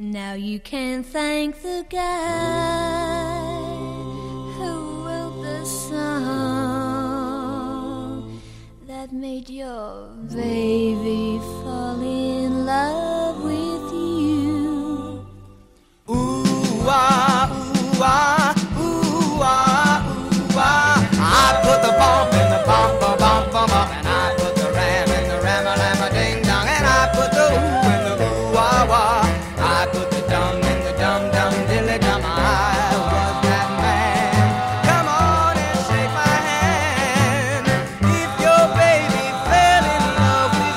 Now you can thank the guy who wrote the song that made your baby fall in love with you. Ooh, ah, ooh, ah, ooh, ah, ooh, ah. I put the bomb in the bomb, bomb, bomb, bomb, bomb, and I put the ram in the ram, a ram, a ding dong, and I put the ooh in the ooh, ah, wah. I put the dum in the dum, dum, dilly dum. I was that man. Come on and shake my hand. If your baby fell in love with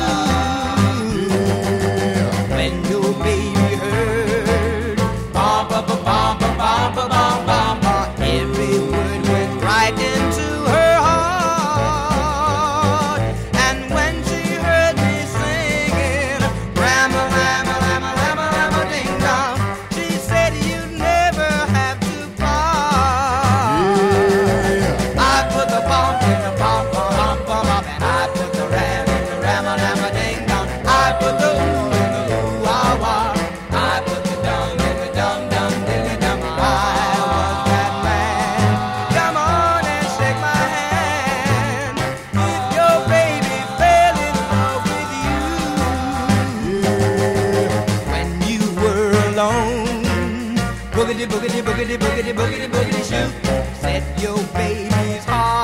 you, when your baby heard bum, bum, bum, bum, bum, bum, bum, bum, bum, every word went right into her heart. And when she heard me singing, ram a ram a ram a ram a ram a ding dong, she said you'd never have to part. I put the bomb in the bomb, bomb, bomb, bomb, bomb, and I put the ram in the ram a ram a ding dong. I put the ooh in the ooh ah wah. I put the dum in the dum dum dilly dum. I was that man. Come on and shake my hand. If your baby fell in love with you, when you were alone, boogity boogity boogity boogity boogity boogity shoot, set your baby's heart